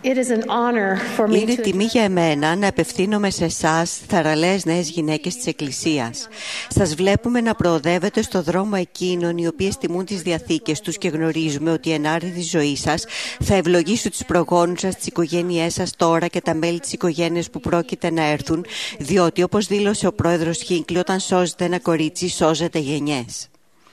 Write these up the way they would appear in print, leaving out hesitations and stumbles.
Είναι τιμή για εμένα να απευθύνομαι σε εσάς, θαραλέες νέες γυναίκες της Εκκλησίας. Σας βλέπουμε να προοδεύετε στο δρόμο εκείνων οι οποίες τιμούν τις διαθήκες τους και γνωρίζουμε ότι η ενάρετη ζωή σας θα ευλογήσει τους προγόνους σας, τις οικογένειές σας τώρα και τα μέλη της οικογένειας που πρόκειται να έρθουν, διότι όπως δήλωσε ο πρόεδρος Χίνκλι, όταν σώζεται ένα κορίτσι, σώζεται γενιές.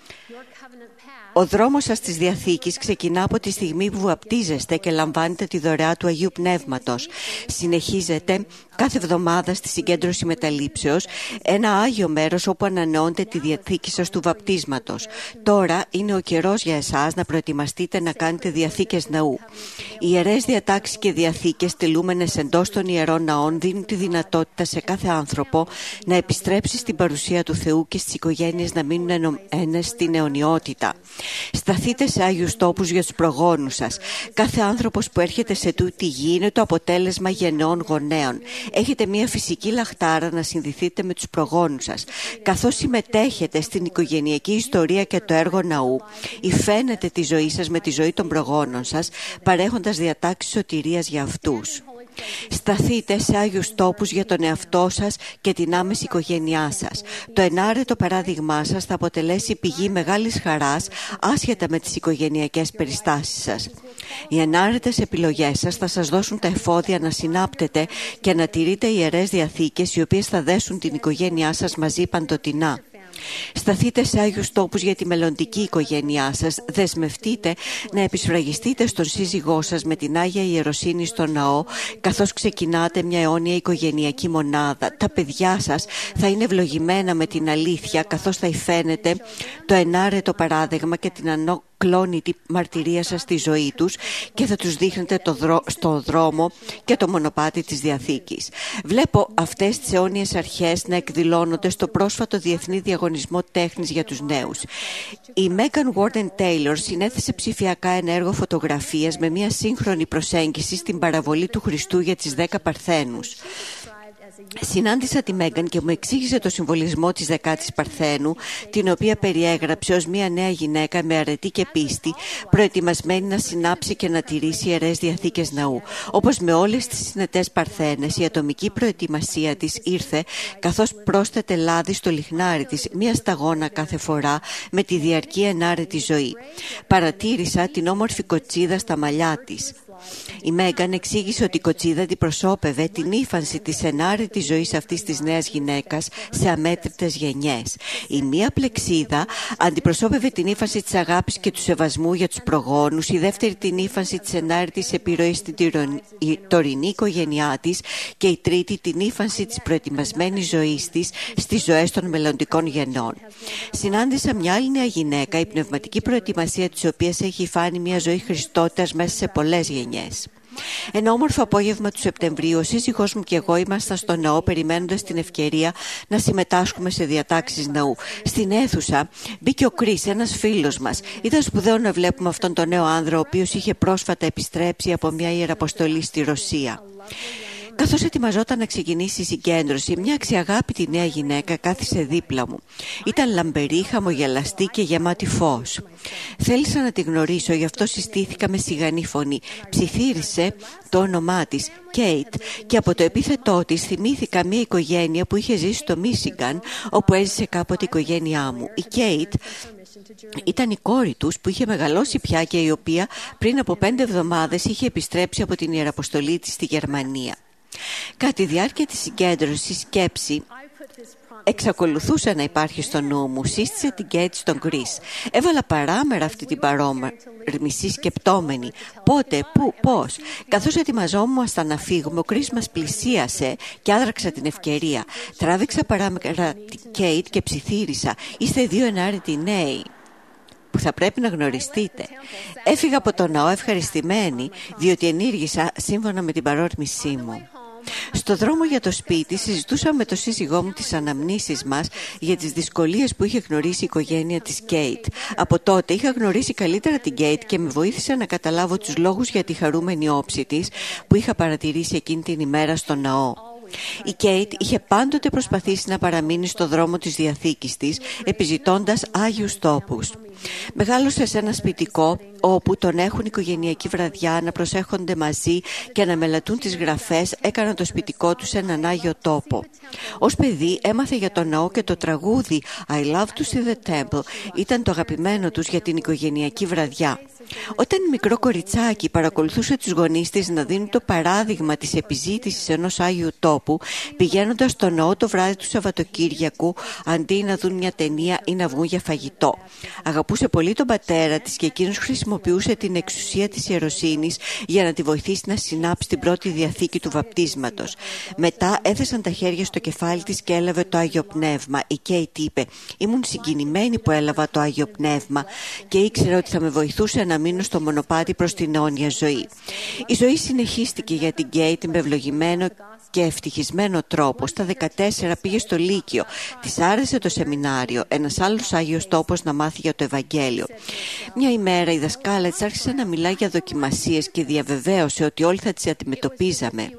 Ο δρόμος σας της Διαθήκης ξεκινά από τη στιγμή που βαπτίζεστε και λαμβάνετε τη δωρεά του Αγίου Πνεύματος. Συνεχίζετε κάθε εβδομάδα στη συγκέντρωση μεταλήψεως, ένα άγιο μέρος όπου ανανεώνετε τη διαθήκη σας του βαπτίσματος. Τώρα είναι ο καιρός για εσάς να προετοιμαστείτε να κάνετε διαθήκες ναού. Οι ιερές διατάξεις και διαθήκες τελούμενες εντός των ιερών ναών δίνουν τη δυνατότητα σε κάθε άνθρωπο να επιστρέψει στην παρουσία του Θεού και στις οικογένειες να μείνουν ενωμένες στην αιωνιότητα. Σταθείτε σε άγιους τόπους για τους προγόνους σας. Κάθε άνθρωπος που έρχεται σε τούτη γη είναι το αποτέλεσμα γενναιών γονέων. Έχετε μια φυσική λαχτάρα να συνδεθείτε με τους προγόνους σας. Καθώς συμμετέχετε στην οικογενειακή ιστορία και το έργο ναού, υφαίνετε τη ζωή σας με τη ζωή των προγόνων σας, παρέχοντας διατάξεις σωτηρίας για αυτούς. Σταθείτε σε άγιους τόπους για τον εαυτό σας και την άμεση οικογένειά σας. Το ενάρετο παράδειγμά σας θα αποτελέσει πηγή μεγάλης χαράς άσχετα με τις οικογενειακές περιστάσεις σας. Οι ενάρετες επιλογές σας θα σας δώσουν τα εφόδια να συνάπτετε και να τηρείτε ιερές διαθήκες οι οποίες θα δέσουν την οικογένειά σας μαζί παντοτινά. Σταθείτε σε άγιους τόπους για τη μελλοντική οικογένειά σας. Δεσμευτείτε να επισφραγιστείτε στον σύζυγό σας με την Άγια Ιεροσύνη στο ναό, καθώς ξεκινάτε μια αιώνια οικογενειακή μονάδα. Τα παιδιά σας θα είναι ευλογημένα με την αλήθεια, καθώς θα υφαίνεται το ενάρετο παράδειγμα και την ανόκλονητη μαρτυρία σας στη ζωή τους και θα τους δείχνετε στο δρόμο και το μονοπάτι της Διαθήκης. Βλέπω αυτές τις αιώνιες αρχές να εκδηλώνονται στο πρόσφατο Διεθνή Διαγωνισμό Τέχνης για τους νέους. Η Megan Warden Taylor συνέθεσε ψηφιακά ένα έργο φωτογραφίας με μια σύγχρονη προσέγγιση στην παραβολή του Χριστού για τις 10 Παρθένους. Συνάντησα τη Μέγκαν και μου εξήγησε το συμβολισμό της 10ης Παρθένου, την οποία περιέγραψε ως μια νέα γυναίκα με αρετή και πίστη, προετοιμασμένη να συνάψει και να τηρήσει ιερές διαθήκες ναού. Όπως με όλες τις συνετές Παρθένες, η ατομική προετοιμασία της ήρθε καθώς πρόσθετε λάδι στο λιχνάρι της, μια σταγόνα κάθε φορά με τη διαρκή ενάρετη ζωή. Παρατήρησα την όμορφη κοτσίδα στα μαλλιά της. Η Μέγκαν εξήγησε ότι η κοτσίδα αντιπροσώπευε την ύφανση της ενάρετης ζωής αυτής της νέας γυναίκας σε αμέτρητες γενιές. Η μία πλεξίδα αντιπροσώπευε την ύφανση της αγάπης και του σεβασμού για τους προγόνους, η δεύτερη την ύφανση της ενάρετης επιρροής στην τωρινή οικογένειά της και η τρίτη την ύφανση της προετοιμασμένης ζωής της στις ζωές των μελλοντικών γεννών. Συνάντησα μια άλλη νέα γυναίκα, η πνευματική προετοιμασία της οποίας έχει φάνει μια ζωή Χριστότητας μέσα σε πολλές γενιές. Ένα όμορφο απόγευμα του Σεπτεμβρίου, ο σύζυγός μου και εγώ ήμασταν στο ναό περιμένοντας την ευκαιρία να συμμετάσχουμε σε διατάξεις ναού. Στην αίθουσα μπήκε ο Κρίς, ένας φίλος μας. Ήταν σπουδαίο να βλέπουμε αυτόν τον νέο άνδρα, ο οποίος είχε πρόσφατα επιστρέψει από μια ιεραποστολή στη Ρωσία. Καθώς ετοιμαζόταν να ξεκινήσει η συγκέντρωση, μια αξιαγάπητη νέα γυναίκα κάθισε δίπλα μου. Ήταν λαμπερή, χαμογελαστή και γεμάτη φως. Θέλησα να τη γνωρίσω, γι' αυτό συστήθηκα με σιγανή φωνή. Ψιθύρισε το όνομά της, Κέιτ, και από το επίθετό της θυμήθηκα μια οικογένεια που είχε ζήσει στο Μίσιγκαν, όπου έζησε κάποτε η οικογένειά μου. Η Κέιτ ήταν η κόρη τους που είχε μεγαλώσει πια και η οποία πριν από 5 εβδομάδες είχε επιστρέψει από την ιεραποστολή της στη Γερμανία. Κατά τη διάρκεια της συγκέντρωσης, η σκέψη εξακολουθούσε να υπάρχει στο νου μου. Σύστησε την Κέιτ στον Κρίς. Έβαλα παράμερα αυτή την παρόμοιση σκεπτόμενη. Πότε, πού, πώς. Καθώς ετοιμαζόμασταν να φύγουμε, ο Κρίς μας πλησίασε και άδραξα την ευκαιρία. Τράβηξα παράμερα την Κέιτ και ψιθύρισα. Είστε 2 ενάρετοι νέοι που θα πρέπει να γνωριστείτε. Έφυγα από το ναό ευχαριστημένη, διότι ενήργησα σύμφωνα με την παρόρμησή μου. Στο δρόμο για το σπίτι συζητούσαμε με τον σύζυγό μου τις αναμνήσεις μας για τις δυσκολίες που είχε γνωρίσει η οικογένεια της Κέιτ. Από τότε είχα γνωρίσει καλύτερα την Κέιτ και με βοήθησε να καταλάβω τους λόγους για τη χαρούμενη όψη της που είχα παρατηρήσει εκείνη την ημέρα στο ναό. Η Κέιτ είχε πάντοτε προσπαθήσει να παραμείνει στο δρόμο της διαθήκης της, επιζητώντας άγιους τόπους. Μεγάλωσε σε ένα σπιτικό όπου τον έχουν οικογενειακή βραδιά, να προσέχονται μαζί και να μελετούν τις γραφές, έκαναν το σπιτικό τους έναν άγιο τόπο. Ως παιδί έμαθε για τον ναό και το τραγούδι I love to see the temple ήταν το αγαπημένο τους για την οικογενειακή βραδιά. Όταν μικρό κοριτσάκι παρακολουθούσε τους γονείς της να δίνουν το παράδειγμα της επιζήτησης ενός Άγιου τόπου, πηγαίνοντας στο ναό το βράδυ του Σαββατοκύριακου αντί να δουν μια ταινία ή να βγουν για φαγητό. Αγαπούσε πολύ τον πατέρα της και εκείνος χρησιμοποιούσε την εξουσία της ιεροσύνης για να τη βοηθήσει να συνάψει την πρώτη διαθήκη του βαπτίσματος. Μετά έθεσαν τα χέρια στο κεφάλι της και έλαβε το Άγιο Πνεύμα. Η Κέιτ είπε: «Ήμουν συγκινημένη που έλαβα το Άγιο Πνεύμα και ήξερα ότι θα με βοηθούσε να μείνω στο μονοπάτι προς την αιώνια ζωή». Η ζωή συνεχίστηκε για την Κέιτ με ευλογημένο και ευτυχισμένο τρόπο. Στα 14 πήγε στο Λύκειο. Της άρεσε το σεμινάριο, ένας άλλος Άγιος τόπος να μάθει για το Ευαγγέλιο. Μια ημέρα η δασκάλα της άρχισε να μιλάει για δοκιμασίες και διαβεβαίωσε ότι όλοι θα τις αντιμετωπίζαμε.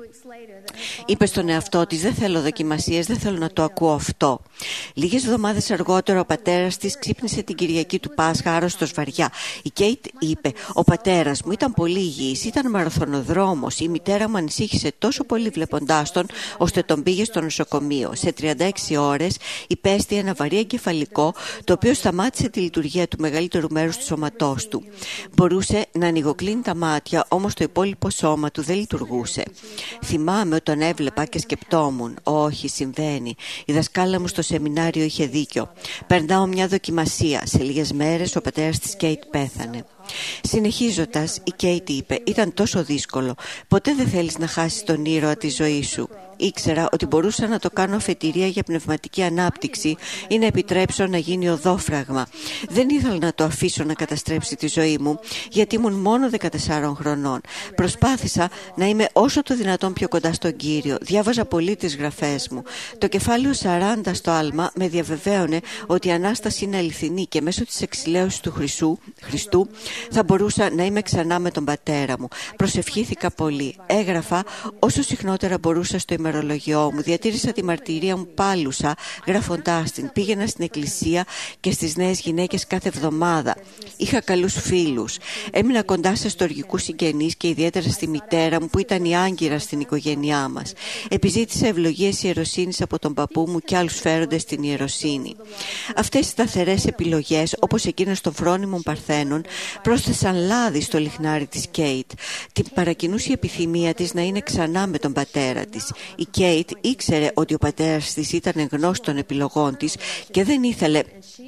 Είπε στον εαυτό της: «Δεν θέλω δοκιμασίες, δεν θέλω να το ακούω αυτό». Λίγες εβδομάδες αργότερα ο πατέρας της ξύπνησε την Κυριακή του Πάσχα άρρωστος βαριά. Η Κέιτ είπε: «Ο πατέρας μου ήταν πολύ υγιής, ήταν μαραθωνοδρόμος. Η μητέρα μου ανησύχησε τόσο πολύ βλέποντάς τον, ώστε τον πήγε στο νοσοκομείο. Σε 36 ώρες υπέστη ένα βαρύ εγκεφαλικό, το οποίο σταμάτησε τη λειτουργία του μεγαλύτερου μέρους του σώματός του. Μπορούσε να ανοιγοκλίνει τα μάτια, όμως το υπόλοιπο σώμα του δεν λειτουργούσε. Θυμάμαι ότι τον έβλεπα και σκεπτόμουν: όχι, συμβαίνει. Η δασκάλα μου στο σεμινάριο είχε δίκιο. Περνάω μια δοκιμασία. Σε λίγες μέρες ο πατέρας της Κέιτ πέθανε». Συνεχίζοντας, η Κέιτ είπε: «Ήταν τόσο δύσκολο. Ποτέ δεν θέλεις να χάσεις τον ήρωα της ζωής σου. Ήξερα ότι μπορούσα να το κάνω αφετηρία για πνευματική ανάπτυξη ή να επιτρέψω να γίνει οδόφραγμα. Δεν ήθελα να το αφήσω να καταστρέψει τη ζωή μου, γιατί ήμουν μόνο 14 χρονών. Προσπάθησα να είμαι όσο το δυνατόν πιο κοντά στον Κύριο. Διάβαζα πολύ τις γραφές μου. Το κεφάλαιο 40 στο άλμα με διαβεβαίωνε ότι η Ανάσταση είναι αληθινή και μέσω της εξηλαίωσης του Χριστού θα μπορούσα να είμαι ξανά με τον πατέρα μου. Προσευχήθηκα πολύ. Έγραφα όσο συχνότερα μπορούσα στο ημερολογιό μου. Διατήρησα τη μαρτυρία μου πάλουσα γράφοντάς την. Πήγαινα στην εκκλησία και στις νέες γυναίκες κάθε εβδομάδα. Είχα καλούς φίλους. Έμεινα κοντά σε στοργικούς συγγενείς και ιδιαίτερα στη μητέρα μου που ήταν η άγκυρα στην οικογένειά μας. Επιζήτησα ευλογίες ιεροσύνης από τον παππού μου και άλλους φέροντες στην ιεροσύνη. Αυτές οι σταθερές επιλογές, όπως εκείνες των φρόνιμων Παρθένων, πρόσθεσαν λάδι στο λιχνάρι της Κέιτ. Την παρακινούσε η επιθυμία της να είναι ξανά με τον πατέρα της. Η Κέιτ ήξερε ότι ο πατέρας της ήταν γνώστης των επιλογών της και δεν ήθελε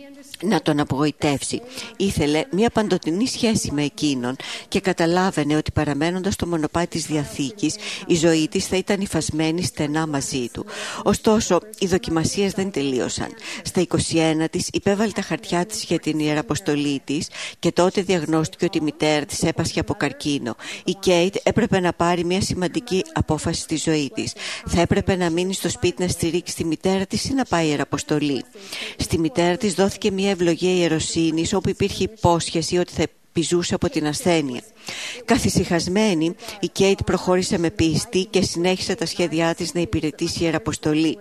να τον απογοητεύσει. Ήθελε μια παντοτινή σχέση με εκείνον και καταλάβαινε ότι παραμένοντας στο μονοπάτι της Διαθήκης, η ζωή της θα ήταν υφασμένη στενά μαζί του. Ωστόσο, οι δοκιμασίες δεν τελείωσαν. Στα 21 της υπέβαλε τα χαρτιά της για την ιεραποστολή της και τότε διαγνώστηκε ότι η μητέρα της έπασχε από καρκίνο. Η Κέιτ έπρεπε να πάρει μια σημαντική απόφαση στη ζωή της. Θα έπρεπε να μείνει στο σπίτι να στηρίξει τη μητέρα της ή να πάει ιεραποστολή. Στη μητέρα της δόθηκε μια ευλογία ιεροσύνης όπου υπήρχε υπόσχεση ότι θα επιζούσε από την ασθένεια. Καθησυχασμένη, η Κέιτ προχώρησε με πίστη και συνέχισε τα σχέδιά της να υπηρετήσει ιεραποστολή.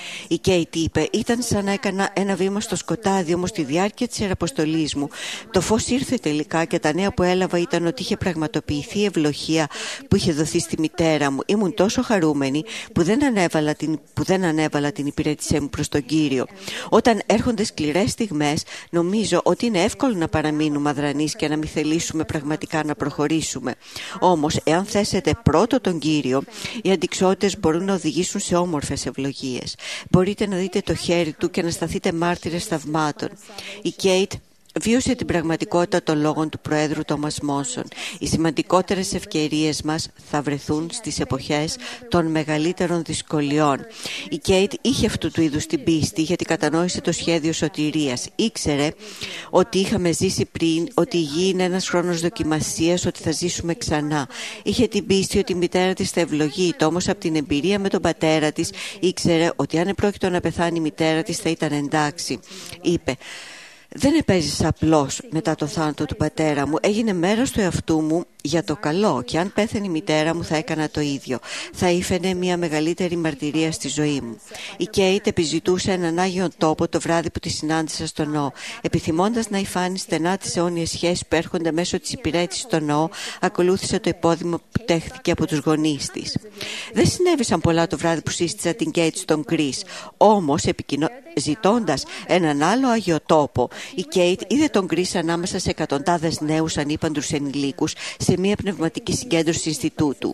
Η Κέιτ είπε: «Ήταν σαν να έκανα ένα βήμα στο σκοτάδι, όμως στη διάρκεια της ιεραποστολής μου το φως ήρθε τελικά και τα νέα που έλαβα ήταν ότι είχε πραγματοποιηθεί η ευλογία που είχε δοθεί στη μητέρα μου. Ήμουν τόσο χαρούμενη που δεν ανέβαλα την υπηρέτησή μου προς τον Κύριο. Όταν έρχονται σκληρές στιγμές, νομίζω ότι είναι εύκολο να παραμείνουμε αδρανείς και να μην θελήσουμε πραγματικά να προχωρήσουμε. Όμως, εάν θέσετε πρώτο τον Κύριο, οι αντιξότητες μπορούν να οδηγήσουν σε όμορφες ευλογίες. Μπορείτε να δείτε το χέρι του και να σταθείτε μάρτυρες θαυμάτων». Η Κέιτ βίωσε την πραγματικότητα των λόγων του Προέδρου Τόμας Μόνσον. Οι σημαντικότερες ευκαιρίες μας θα βρεθούν στις εποχές των μεγαλύτερων δυσκολιών. Η Κέιτ είχε αυτού του είδους την πίστη γιατί κατανόησε το σχέδιο σωτηρίας. Ήξερε ότι είχαμε ζήσει πριν, ότι η γη είναι ένας χρόνος δοκιμασίας, ότι θα ζήσουμε ξανά. Είχε την πίστη ότι η μητέρα της θα ευλογείται, όμως από την εμπειρία με τον πατέρα της ήξερε ότι αν επρόκειτο να πεθάνει η μητέρα της θα ήταν εντάξει. Είπε: «Δεν επέζησα απλώς μετά το θάνατο του πατέρα μου, έγινε μέρος του εαυτού μου για το καλό, και αν πέθανε η μητέρα μου θα έκανα το ίδιο. Θα ήφαινε μια μεγαλύτερη μαρτυρία στη ζωή μου. Η Κέιτ επιζητούσε έναν Άγιο Τόπο το βράδυ που τη συνάντησα στο ναό. Επιθυμώντας να υφάνει στενά τις αιώνιες σχέσεις που έρχονται μέσω της υπηρέτησης στο ναό, ακολούθησε το υπόδειγμα που τέχθηκε από τους γονείς της. Δεν συνέβησαν πολλά το βράδυ που σύστησα την Κέιτ στον Κρίς. Όμως, ζητώντας έναν άλλο Άγιο Τόπο, η Κέιτ είδε τον Κρίς ανάμεσα σε εκατοντάδες νέους ανήπαντρους ενηλίκους σε μια πνευματική συγκέντρωση Ινστιτούτου.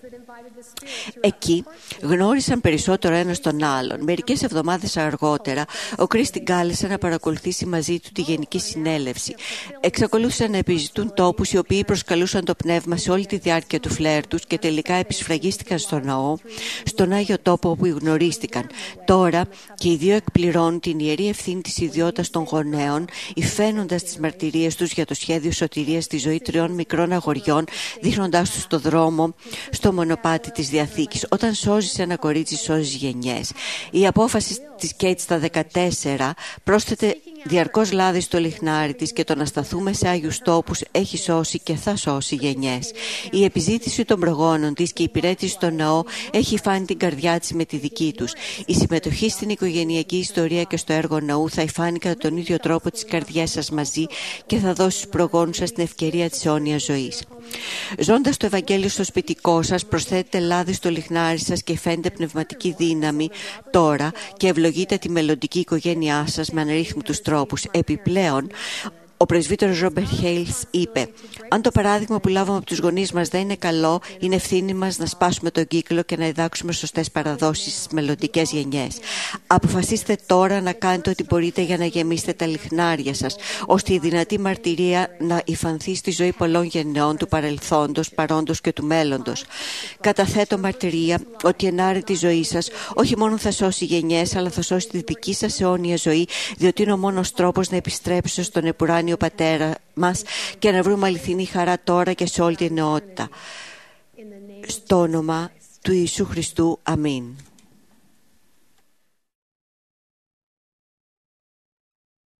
Εκεί γνώρισαν περισσότερο ένας τον άλλον. Μερικές εβδομάδες αργότερα, ο Κρίς την κάλεσε να παρακολουθήσει μαζί του τη Γενική Συνέλευση. Εξακολούθησαν να επιζητούν τόπους οι οποίοι προσκαλούσαν το πνεύμα σε όλη τη διάρκεια του φλερ τους και τελικά επισφραγίστηκαν στο ναό, στον Άγιο Τόπο όπου γνωρίστηκαν. Τώρα και οι δύο εκπληρώνουν την ιερή ευθύνη της ιδιότητας των γονέων, υφαίνοντας τις μαρτυρίες τους για το σχέδιο σωτηρίας στη ζωή 3 μικρών αγοριών, δείχνοντάς τους το δρόμο στο μονοπάτι της Διαθήκης. Όταν σώζεις ένα κορίτσι, σώζεις γενιές. Η απόφαση της Κέιτ στα 14 πρόσθεται διαρκώς λάδι στο λιχνάρι της, και το να σταθούμε σε Άγιους Τόπους έχει σώσει και θα σώσει γενιές. Η επιζήτηση των προγόνων της και η υπηρέτηση στο ναό έχει φάνει την καρδιά της με τη δική τους. Η συμμετοχή στην οικογενειακή ιστορία και στο έργο ναού θα υφάνει κατά τον ίδιο τρόπο τις καρδιές σας μαζί και θα δώσει στους προγόνους σας την ευκαιρία της αιώνιας ζωής. Ζώντας το Ευαγγέλιο στο σπιτικό σας, προσθέτετε λάδι στο λιχνάρι σας και φαίνεται πνευματική δύναμη τώρα και ευλογείτε τη μελλοντική οικογένειά σας με αναρρύθμιτους τρόπους. Επιπλέον, ο πρεσβύτερος Ρόμπερτ Χέιλς είπε: «Αν το παράδειγμα που λάβαμε από τους γονείς μας δεν είναι καλό, είναι ευθύνη μας να σπάσουμε τον κύκλο και να διδάξουμε σωστές παραδόσεις στις μελλοντικές γενιές. Αποφασίστε τώρα να κάνετε ό,τι μπορείτε για να γεμίσετε τα λιχνάρια σας, ώστε η δυνατή μαρτυρία να υφανθεί στη ζωή πολλών γενεών του παρελθόντος, παρόντος και του μέλλοντος. Καταθέτω μαρτυρία ότι η ενάρετη ζωή σας όχι μόνο θα σώσει γενιές, αλλά θα σώσει τη δική σας αιώνια ζωή, διότι είναι ο μόνος τρόπος να επιστρέψετε στον επουράνιο Πατέρα μας και να βρούμε αληθινή χαρά τώρα και σε όλη την νεότητα. Στο όνομα του Ιησού Χριστού. Αμήν.